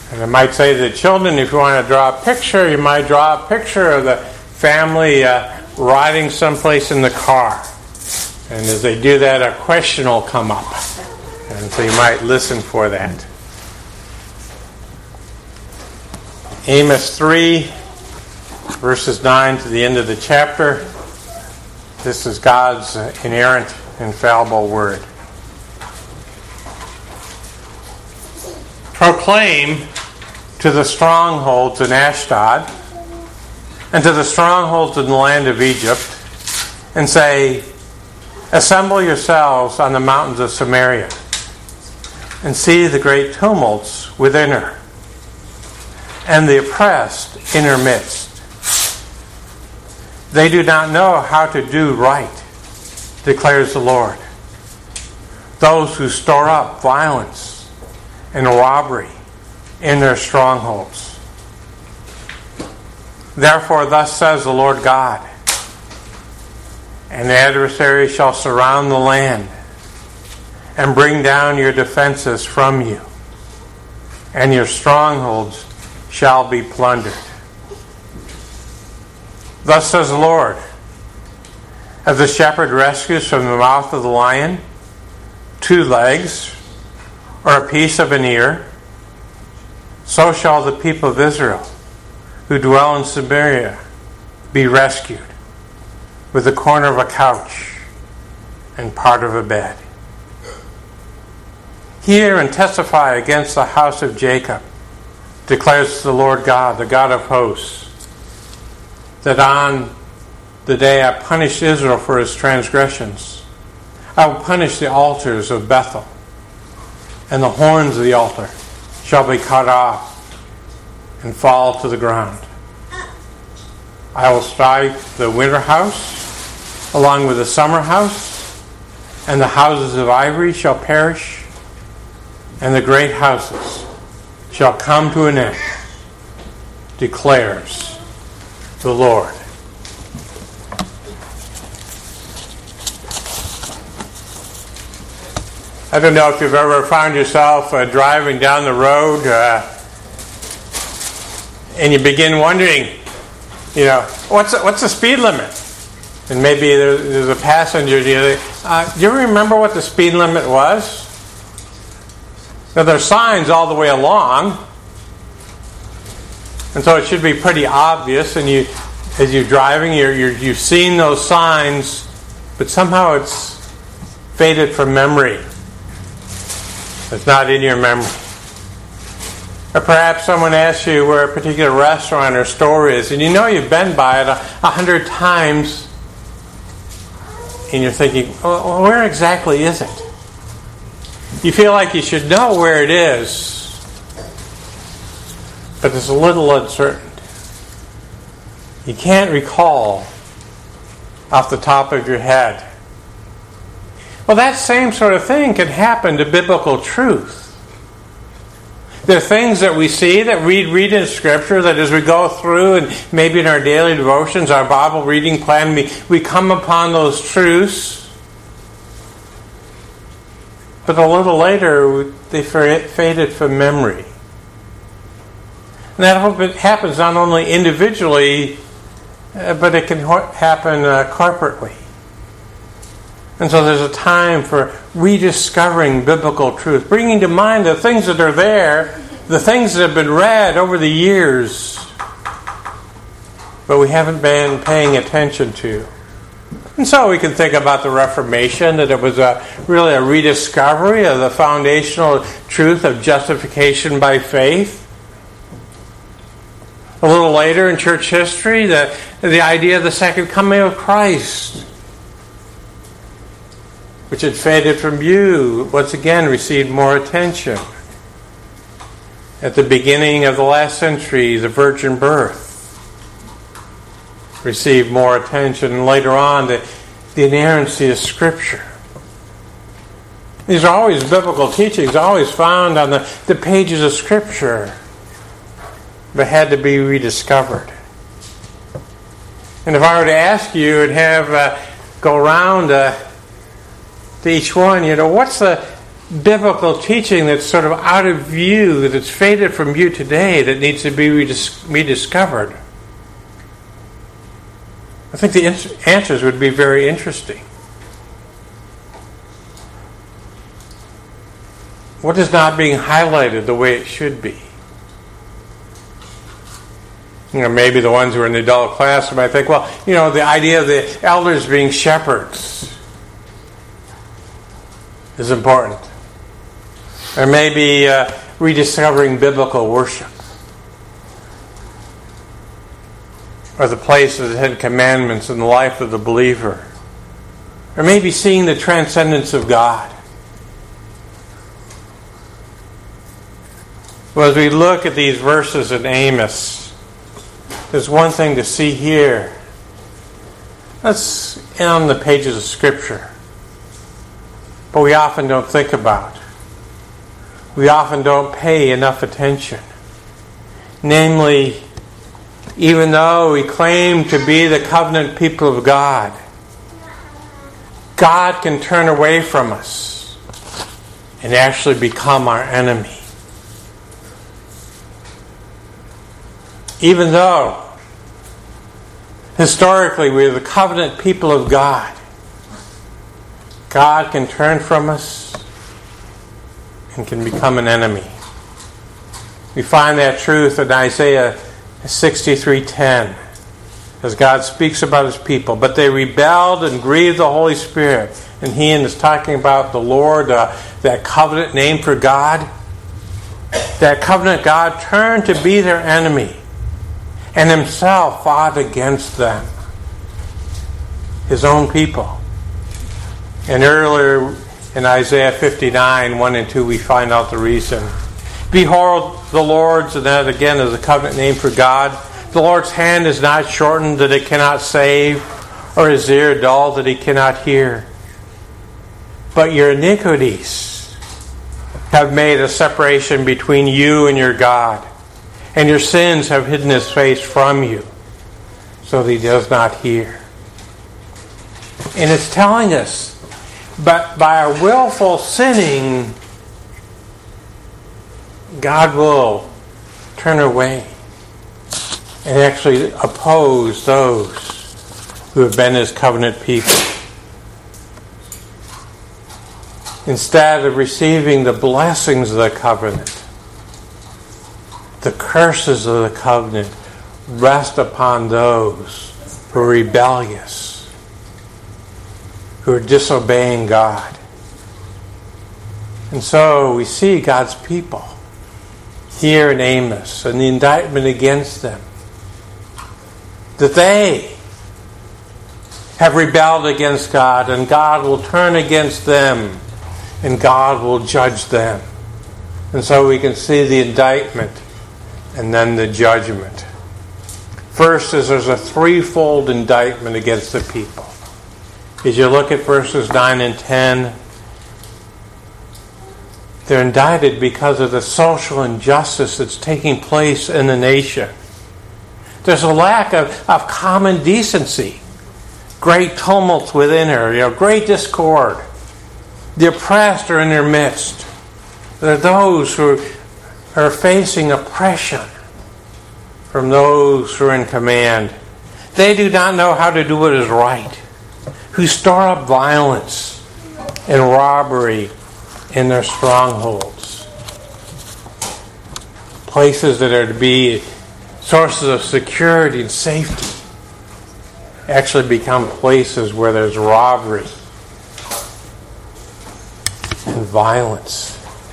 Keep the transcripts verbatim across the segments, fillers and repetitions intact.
And I might say to the children, if you want to draw a picture, you might draw a picture of the family uh, riding someplace in the car. And as they do that, a question will come up. And so you might listen for that. Amos three, verses nine to the end of the chapter. This is God's inerrant, infallible word. Proclaim to the strongholds in Ashdod and to the strongholds in the land of Egypt, and say, assemble yourselves on the mountains of Samaria and see the great tumults within her and the oppressed in her midst. They do not know how to do right, declares the Lord. Those who store up violence and robbery in their strongholds. Therefore, thus says the Lord God, an adversary shall surround the land and bring down your defenses from you, and your strongholds shall be plundered. Thus says the Lord, as the shepherd rescues from the mouth of the lion two legs or a piece of an ear, so shall the people of Israel who dwell in Samaria be rescued with the corner of a couch and part of a bed. Hear and testify against the house of Jacob, declares the Lord God, the God of hosts, that on the day I punished Israel for his transgressions, I will punish the altars of Bethel, and the horns of the altar shall be cut off and fall to the ground. I will strike the winter house along with the summer house, and the houses of ivory shall perish, and the great houses shall come to an end, declares the Lord. I don't know if you've ever found yourself uh, driving down the road uh, and you begin wondering, you know, what's the, what's the speed limit? And maybe there's, there's a passenger. Do you, uh, do you remember what the speed limit was? Now, there's signs all the way along, and so it should be pretty obvious. And you, as you're driving, you're, you're, you've seen those signs, but somehow it's faded from memory. It's not in your memory. Or perhaps someone asks you where a particular restaurant or store is, and you know you've been by it a, a hundred times, and you're thinking, well, where exactly is it? You feel like you should know where it is, but it's a little uncertain. You can't recall off the top of your head. Well, that same sort of thing can happen to biblical truth. There are things that we see, that we read in Scripture, that as we go through and maybe in our daily devotions, our Bible reading plan, we, we come upon those truths. But a little later, they faded from memory. And that happens not only individually, but it can happen uh, corporately. And so there's a time for rediscovering biblical truth, bringing to mind the things that are there, the things that have been read over the years, but we haven't been paying attention to. And so we can think about the Reformation, that it was a, really a rediscovery of the foundational truth of justification by faith. A little later in church history, the, the idea of the second coming of Christ, which had faded from view, once again received more attention. At the beginning of the last century, the virgin birth received more attention, and later on, the, the inerrancy of Scripture. These are always biblical teachings, always found on the, the pages of Scripture, but had to be rediscovered. And if I were to ask you and have uh, go around uh, to each one, you know, what's the biblical teaching that's sort of out of view, that it's faded from view today, that needs to be redis- rediscovered? I think the ins- answers would be very interesting. What is not being highlighted the way it should be? You know, maybe the ones who are in the adult class might think, well, you know, the idea of the elders being shepherds is important. Or maybe uh, rediscovering biblical worship. Or the place of the Ten Commandments in the life of the believer. Or maybe seeing the transcendence of God. Well, as we look at these verses in Amos, there's one thing to see here. That's on the pages of Scripture. But we often don't think about. We often don't pay enough attention. Namely, even though we claim to be the covenant people of God, God can turn away from us and actually become our enemy. Even though historically we are the covenant people of God, God can turn from us and can become an enemy. We find that truth in Isaiah sixty-three ten, as God speaks about His people. But they rebelled and grieved the Holy Spirit. And He is talking about the Lord, uh, that covenant name for God. That covenant God turned to be their enemy and Himself fought against them, His own people. And earlier in Isaiah fifty-nine, one and two, we find out the reason. Behold, the Lord's, and that again is a covenant name for God. The Lord's hand is not shortened that it cannot save, or His ear dull that He cannot hear. But your iniquities have made a separation between you and your God, and your sins have hidden His face from you, so that He does not hear. And it's telling us, but by our willful sinning, God will turn away and actually oppose those who have been His covenant people. Instead of receiving the blessings of the covenant, the curses of the covenant rest upon those who are rebellious, who are disobeying God. And so we see God's people here in Amos and the indictment against them, that they have rebelled against God, and God will turn against them, and God will judge them. And so we can see the indictment and then the judgment. First is there's a threefold indictment against the people. As you look at verses nine and ten, they're indicted because of the social injustice that's taking place in the nation. There's a lack of, of common decency. Great tumults within her, you know, great discord. The oppressed are in their midst. There are those who are facing oppression from those who are in command. They do not know how to do what is right, who store up violence and robbery in their strongholds. Places that are to be sources of security and safety actually become places where there's robbery and violence.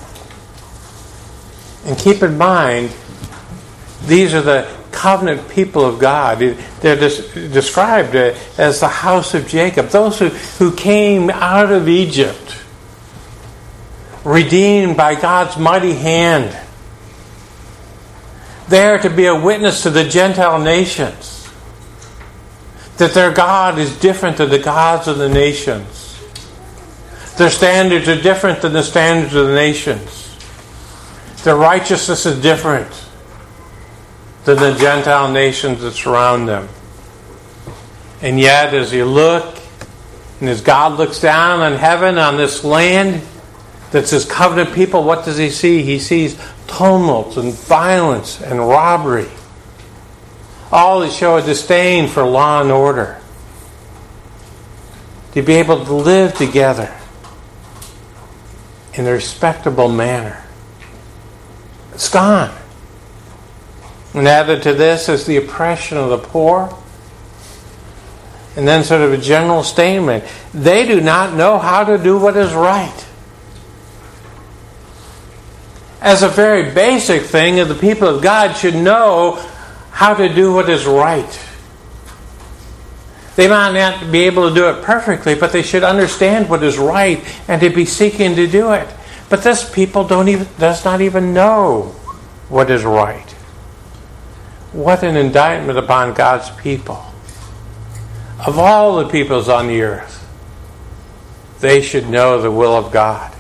And keep in mind, these are the covenant people of God. They're des- described as the house of Jacob, those who, who came out of Egypt, redeemed by God's mighty hand. There to be a witness to the Gentile nations, that their God is different than the gods of the nations. Their standards are different than the standards of the nations. Their righteousness is different than the Gentile nations that surround them. And yet, as you look, and as God looks down on heaven, on this land, that's his covenant people, what does he see? He sees tumult and violence and robbery. All that show a disdain for law and order. To be able to live together in a respectable manner. It's gone. And added to this is the oppression of the poor. And then sort of a general statement. They do not know how to do what is right. As a very basic thing, the people of God should know how to do what is right. They might not be able to do it perfectly, but they should understand what is right and to be seeking to do it. But this people don't even does not even know what is right. What an indictment upon God's people. Of all the peoples on the earth, they should know the will of God.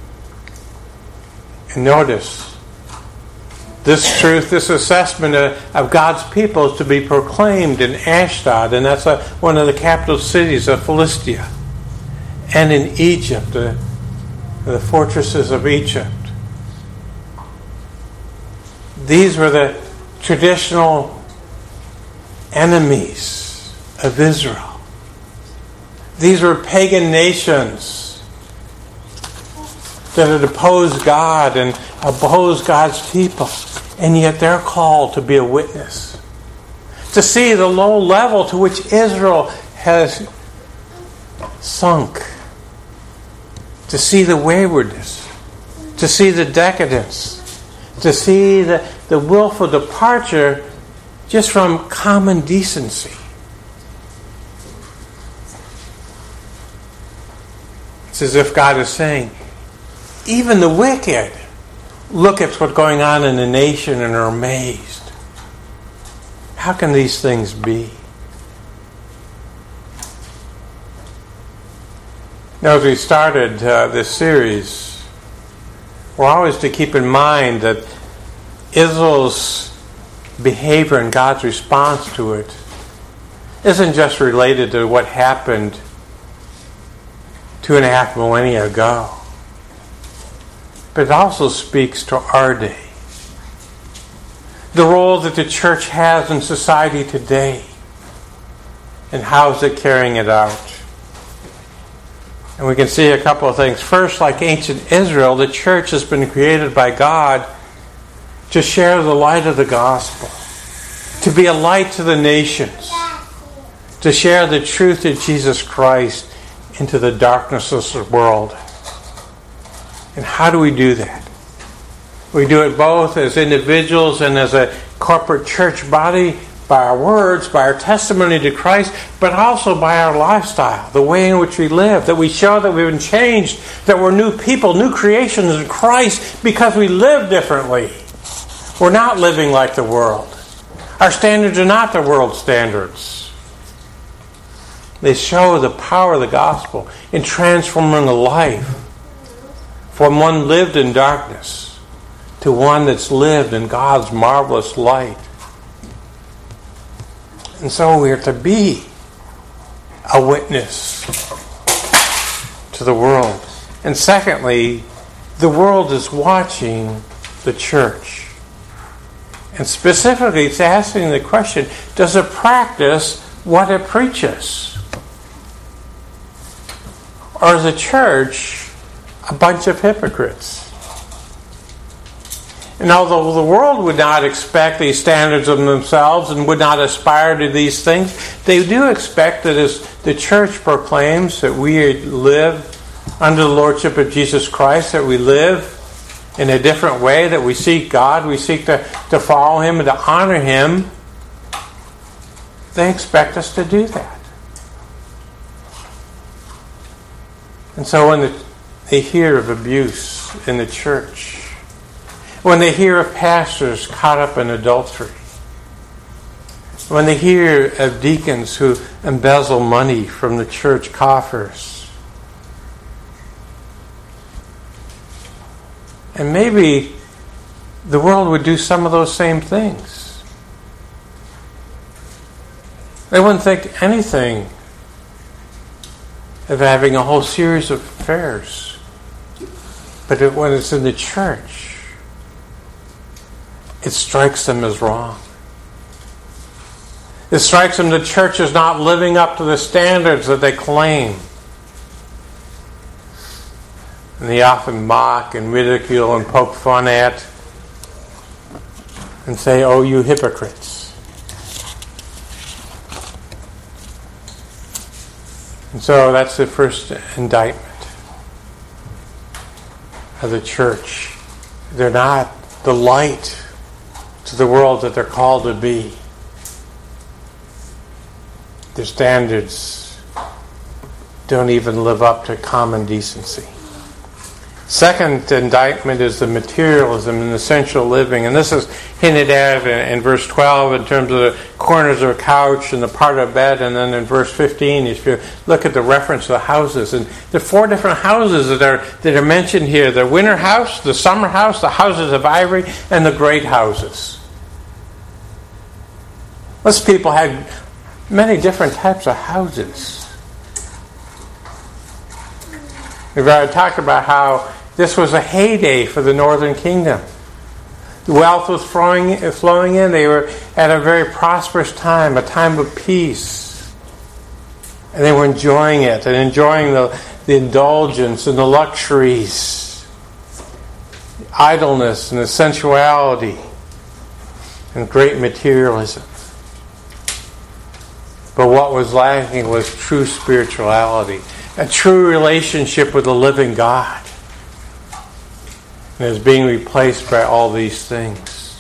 And notice, this truth, this assessment of, of God's people is to be proclaimed in Ashdod, and that's a, one of the capital cities of Philistia, and in Egypt, the, the fortresses of Egypt. These were the traditional enemies of Israel. These were pagan nations that had opposed God and opposed God's people. And yet they're called to be a witness. To see the low level to which Israel has sunk. To see the waywardness. To see the decadence. To see the, the willful departure just from common decency. It's as if God is saying, even the wicked look at what's going on in the nation and are amazed. How can these things be? Now, as we started uh, this series, we're always to keep in mind that Israel's behavior and God's response to it isn't just related to what happened two and a half millennia ago, but it also speaks to our day. The role that the church has in society today, and how is it carrying it out. And we can see a couple of things. First, like ancient Israel, the church has been created by God to share the light of the gospel, to be a light to the nations, to share the truth of Jesus Christ into the darkness of the world. And how do we do that? We do it both as individuals and as a corporate church body, by our words, by our testimony to Christ, but also by our lifestyle, the way in which we live, that we show that we've been changed, that we're new people, new creations in Christ because we live differently. We're not living like the world. Our standards are not the world's standards. They show the power of the gospel in transforming a life from one lived in darkness to one that's lived in God's marvelous light. And so we are to be a witness to the world. And secondly, the world is watching the church. And specifically, it's asking the question, does it practice what it preaches? Or is the church a bunch of hypocrites? And although the world would not expect these standards of themselves and would not aspire to these things, they do expect that as the church proclaims that we live under the lordship of Jesus Christ, that we live in a different way, that we seek God, we seek to, to follow Him and to honor Him. They expect us to do that. And so when the, they hear of abuse in the church, when they hear of pastors caught up in adultery, when they hear of deacons who embezzle money from the church coffers, and maybe the world would do some of those same things. They wouldn't think anything of having a whole series of affairs But it, when it's in the church, it strikes them as wrong. It strikes them the church is not living up to the standards that they claim. And they often mock and ridicule and poke fun at and say, "Oh, you hypocrites." And so that's the first indictment of the church. They're not the light to the world that they're called to be. Their standards don't even live up to common decency. Second indictment is the materialism and essential living. And this is hinted at in, in verse twelve in terms of the corners of a couch and the part of a bed. And then in verse fifteen, if you look at the reference to the houses. And there are four different houses that are, that are mentioned here. The winter house, the summer house, the houses of ivory, and the great houses. Those people had many different types of houses. We've already talked about how this was a heyday for the northern kingdom. The wealth was flowing, flowing in. They were at a very prosperous time, a time of peace. And they were enjoying it and enjoying the, the indulgence and the luxuries, the idleness and the sensuality and great materialism. But what was lacking was true spirituality, a true relationship with the living God. And is being replaced by all these things.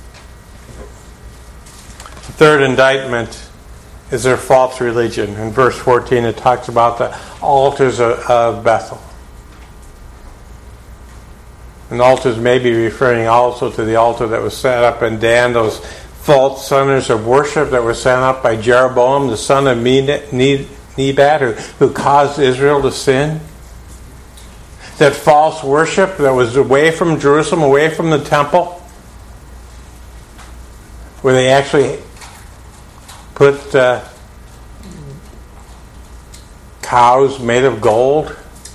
The third indictment is their false religion. In verse fourteen, it talks about the altars of, of Bethel. And altars may be referring also to the altar that was set up in Dan, those false centers of worship that were set up by Jeroboam, the son of Nebat, who, who caused Israel to sin. That false worship that was away from Jerusalem, away from the temple, where they actually put uh, cows made of gold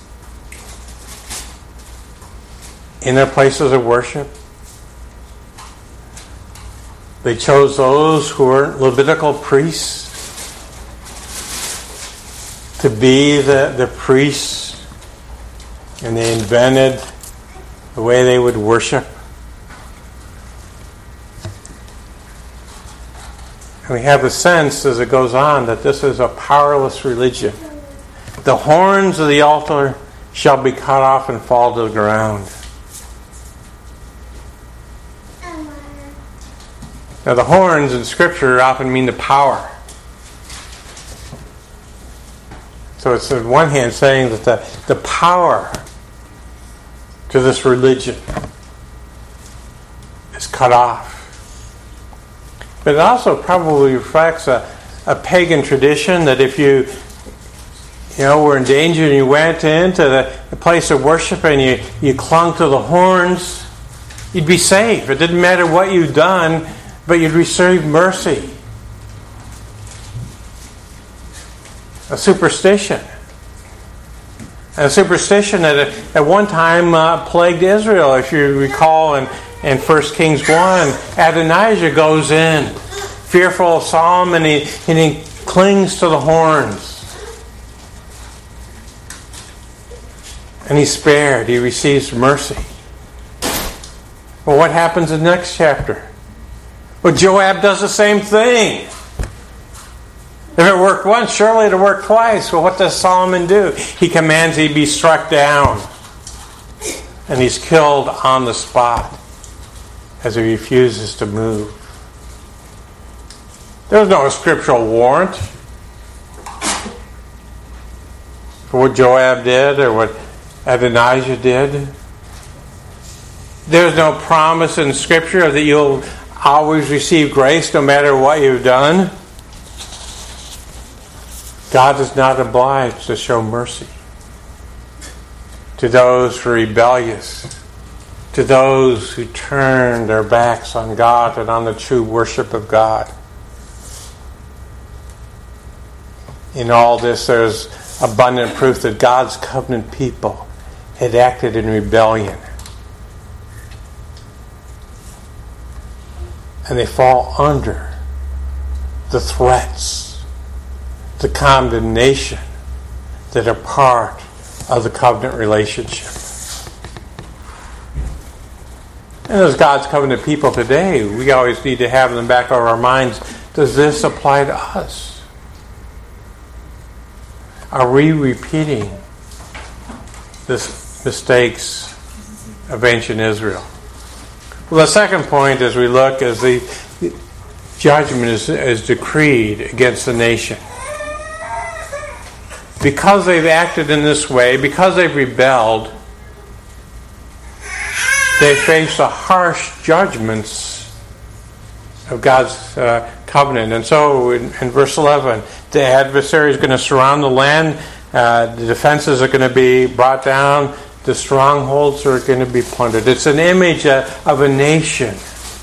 in their places of worship. They chose those who weren't Levitical priests to be the, the priests. And they invented the way they would worship. And we have a sense as it goes on that this is a powerless religion. The horns of the altar shall be cut off and fall to the ground. Now the horns in Scripture often mean the power. So it's on one hand saying that the, the power to this religion is cut off. But it also probably reflects a, a pagan tradition that if you you know were in danger and you went into the, the place of worship and you, you clung to the horns, you'd be safe. It didn't matter what you'd done, but you'd receive mercy. A superstition. A superstition that at one time uh, plagued Israel. If you recall in, in First Kings one, Adonijah goes in, fearful of Solomon, and he, and he clings to the horns. And he's spared. He receives mercy. Well, what happens in the next chapter? Well, Joab does the same thing. If it worked once, surely it'll work twice. Well, what does Solomon do? He commands he be struck down. And he's killed on the spot as he refuses to move. There's no scriptural warrant for what Joab did or what Adonijah did. There's no promise in Scripture that you'll always receive grace no matter what you've done. God is not obliged to show mercy to those who are rebellious, to those who turn their backs on God and on the true worship of God. In all this, there's abundant proof that God's covenant people had acted in rebellion. And they fall under the threats, the condemnation that are part of the covenant relationship. And as God's covenant people today, we always need to have in the back of our minds, does this apply to us? Are we repeating the mistakes of ancient Israel? Well, the second point as we look is the judgment is, is decreed against the nation. Because they've acted in this way, because they've rebelled, they face the harsh judgments of God's uh, covenant. And so in, in verse eleven, the adversary is going to surround the land. Uh, the defenses are going to be brought down. The strongholds are going to be plundered. It's an image uh, of a nation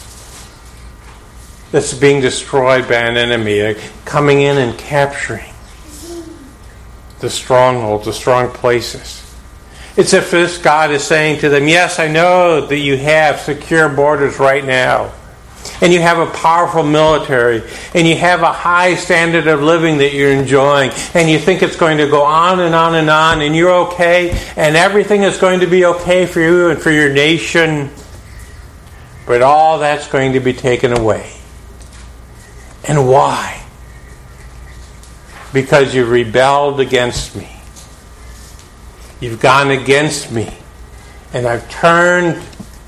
that's being destroyed by an enemy, uh, coming in and capturing the strongholds, the strong places. It's as if this God is saying to them, yes, I know that you have secure borders right now, and you have a powerful military, and you have a high standard of living that you're enjoying, and you think it's going to go on and on and on, and you're okay, and everything is going to be okay for you and for your nation, but all that's going to be taken away. And why? Because you rebelled against me. You've gone against me, and I've turned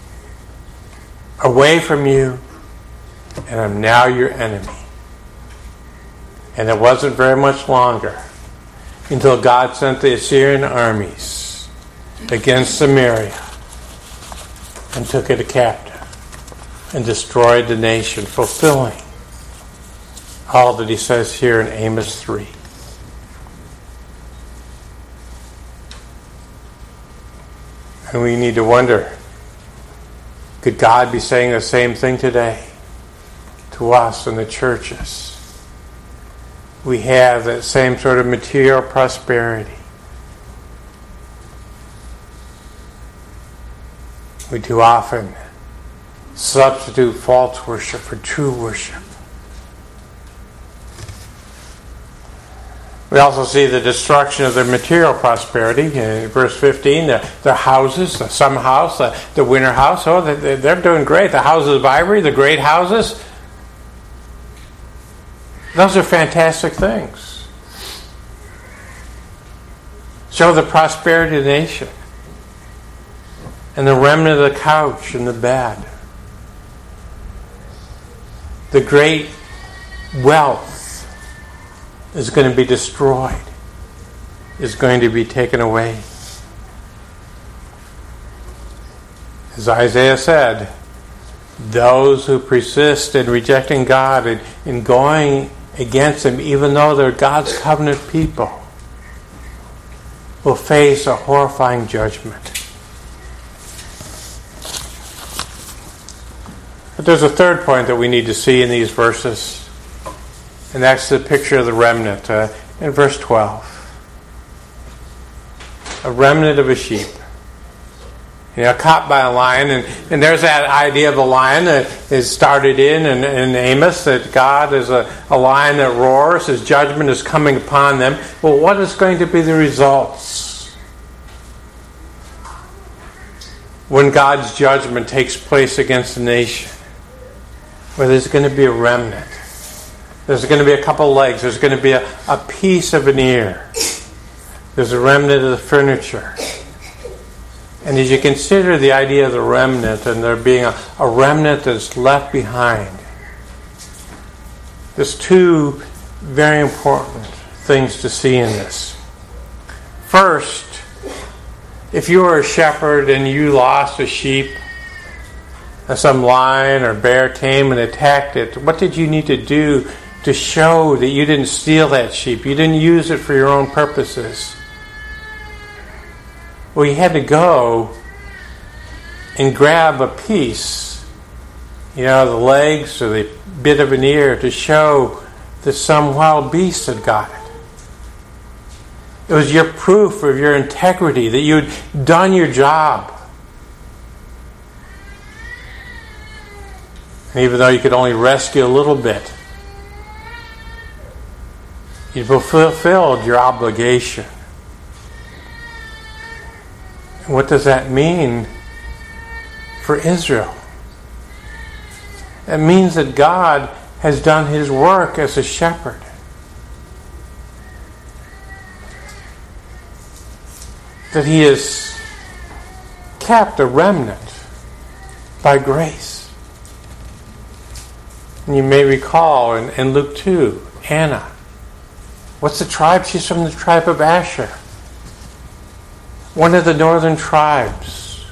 away from you, and I'm now your enemy. And it wasn't very much longer until God sent the Assyrian armies against Samaria and took it a captive and destroyed the nation, fulfilling all that he says here in Amos three. And we need to wonder, could God be saying the same thing today to us in the churches? We have that same sort of material prosperity. We too often substitute false worship for true worship. We also see the destruction of their material prosperity. In verse fifteen, their, their houses, the summer house, the, the winter house, oh, they, they're doing great. The houses of ivory, the great houses, those are fantastic things. Show the prosperity of the nation. And the remnant of the couch and the bed. The great wealth is going to be destroyed, is going to be taken away. As Isaiah said, those who persist in rejecting God and in going against Him, even though they're God's covenant people, will face a horrifying judgment. But there's a third point that we need to see in these verses. And that's the picture of the remnant uh, in verse twelve. A remnant of a sheep. You know, caught by a lion. And, and there's that idea of the lion that is started in, in, in Amos, that God is a, a lion that roars. His judgment is coming upon them. Well, what is going to be the results when God's judgment takes place against the nation? Well, there's going to be a remnant. There's going to be a couple legs. There's going to be a, a piece of an ear. There's a remnant of the furniture. And as you consider the idea of the remnant and there being a, a remnant that's left behind, there's two very important things to see in this. First, if you were a shepherd and you lost a sheep, and some lion or bear came and attacked it, what did you need to do to show that you didn't steal that sheep? You didn't use it for your own purposes. Well, you had to go and grab a piece, you know, the legs or the bit of an ear to show that some wild beast had got it. It was your proof of your integrity, that you'd done your job. And even though you could only rescue a little bit, you fulfilled your obligation. And what does that mean for Israel? It means that God has done His work as a shepherd. That He has kept a remnant by grace. And you may recall in, in Luke two, Anna. What's the tribe? She's from the tribe of Asher. One of the northern tribes.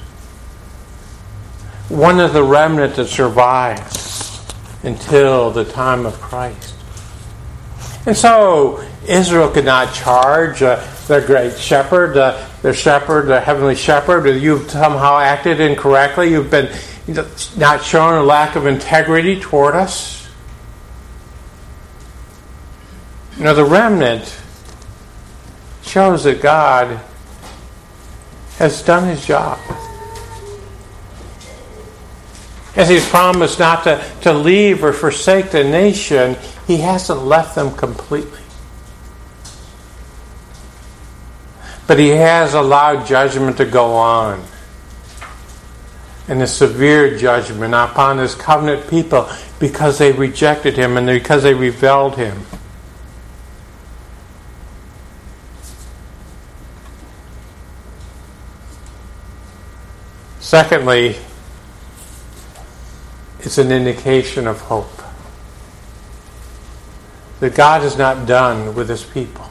One of the remnant that survives until the time of Christ. And so Israel could not charge uh, their great shepherd, uh, their shepherd, the heavenly shepherd, that you've somehow acted incorrectly. You've been not shown a lack of integrity toward us. You know, the remnant shows that God has done His job. As He's promised not to, to leave or forsake the nation, He hasn't left them completely. But He has allowed judgment to go on. And a severe judgment upon His covenant people because they rejected Him and because they rebelled Him. Secondly, it's an indication of hope. That God is not done with His people.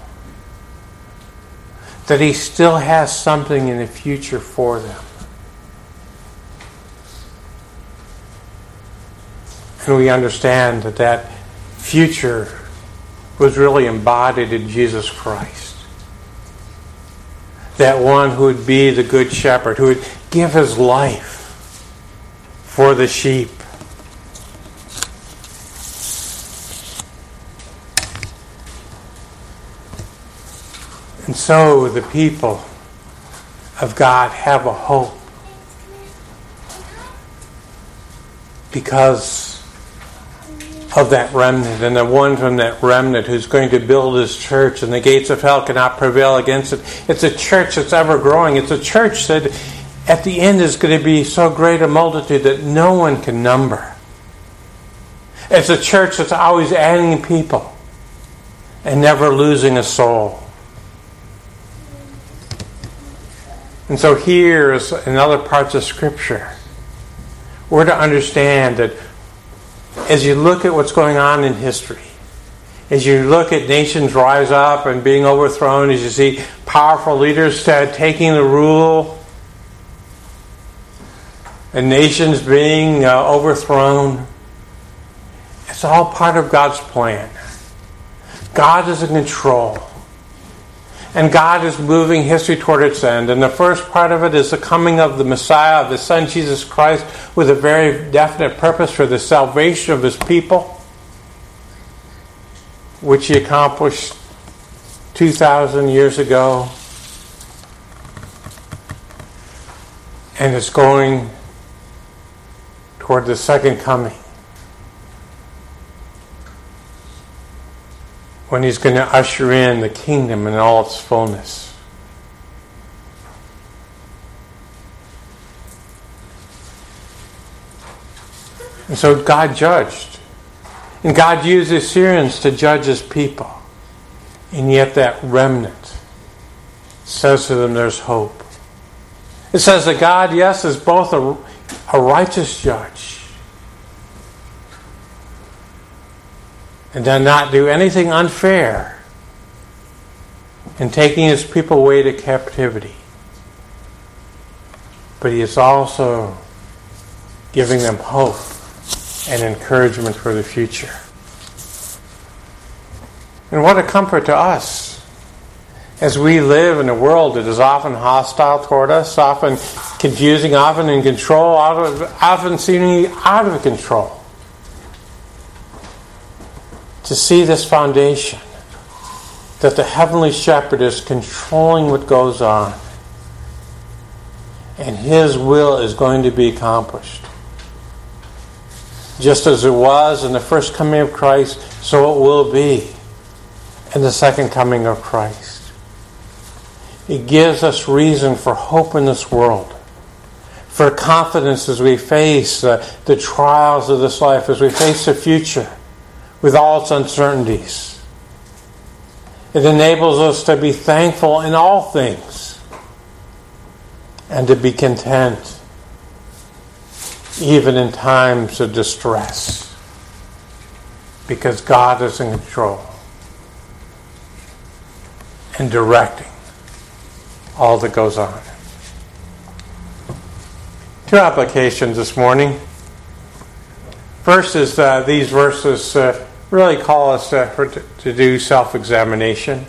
That He still has something in the future for them. And we understand that that future was really embodied in Jesus Christ. That one who would be the good shepherd, who would give His life for the sheep. And so the people of God have a hope because of that remnant, and the one from that remnant who's going to build His church, and the gates of hell cannot prevail against it. It's a church that's ever growing. It's a church that at the end is going to be so great a multitude that no one can number. It's a church that's always adding people and never losing a soul. And so here is in other parts of Scripture, we're to understand that as you look at what's going on in history, as you look at nations rise up and being overthrown, as you see powerful leaders taking the rule, and nations being uh, overthrown, it's all part of God's plan. God is in control. And God is moving history toward its end. And the first part of it is the coming of the Messiah, of His Son, Jesus Christ, with a very definite purpose for the salvation of His people, which He accomplished two thousand years ago. And it's going toward the second coming, when He's going to usher in the kingdom in all its fullness. And so God judged. And God used the Assyrians to judge His people. And yet that remnant says to them there's hope. It says that God, yes, is both a, a righteous judge and does not do anything unfair in taking His people away to captivity. But He is also giving them hope and encouragement for the future. And what a comfort to us as we live in a world that is often hostile toward us, often confusing, often in control, often seemingly out of control. To see this foundation that the heavenly shepherd is controlling what goes on, and his will is going to be accomplished. Just as it was in the first coming of Christ, so it will be in the second coming of Christ. It gives us reason for hope in this world, for confidence as we face uh, the trials of this life, as we face the future with all its uncertainties. It enables us to be thankful in all things and to be content even in times of distress, because God is in control and directing all that goes on. Two applications this morning. First is uh, these verses uh, really call us uh, for, to, to do self-examination.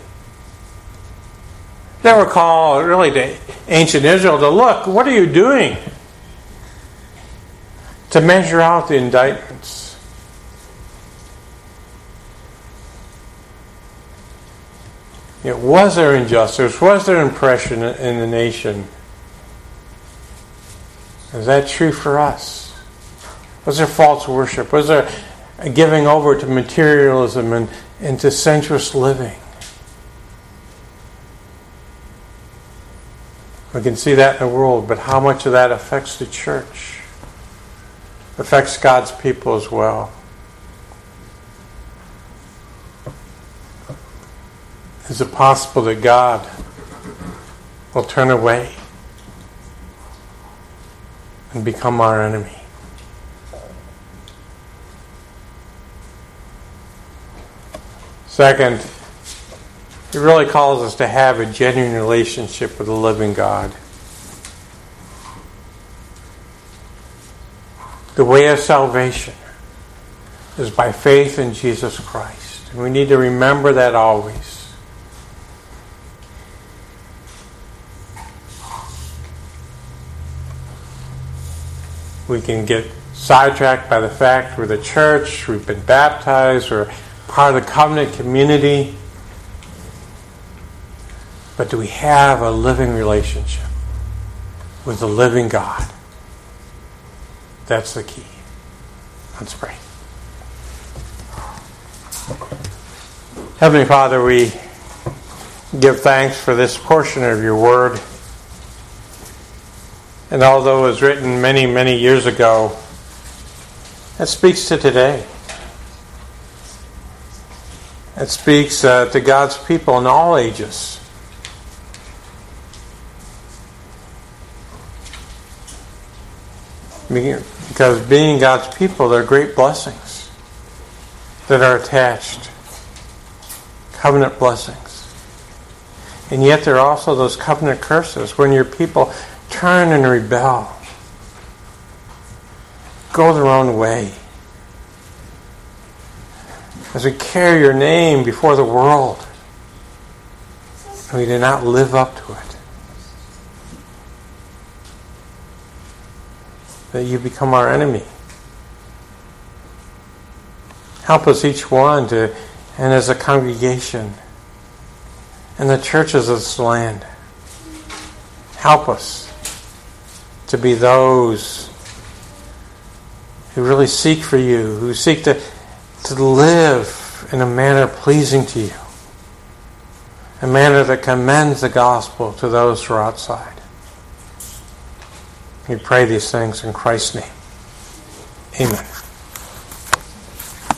They were called really to ancient Israel to look, what are you doing? To measure out the indictments. You know, was there injustice? Was there oppression in the nation? Is that true for us? Was there false worship? Was there a giving over to materialism and, and to sensuous living? We can see that in the world, but how much of that affects the church? Affects God's people as well. Is it possible that God will turn away and become our enemy? Second, it really calls us to have a genuine relationship with the living God. The way of salvation is by faith in Jesus Christ. And we need to remember that always. We can get sidetracked by the fact we're the church, we've been baptized, we're part of the covenant community. But do we have a living relationship with the living God? That's the key. Let's pray. Heavenly Father, we give thanks for this portion of your word. And although it was written many, many years ago, it speaks to today. It speaks uh, to God's people in all ages. Because being God's people, there are great blessings that are attached. Covenant blessings. And yet there are also those covenant curses when your people turn and rebel. Go their own way. As we carry your name before the world, and we do not live up to it. That you become our enemy. Help us each one to, and as a congregation, and the churches of this land, help us to be those who really seek for you, who seek to, to live in a manner pleasing to you, a manner that commends the gospel to those who are outside. We pray these things in Christ's name. Amen.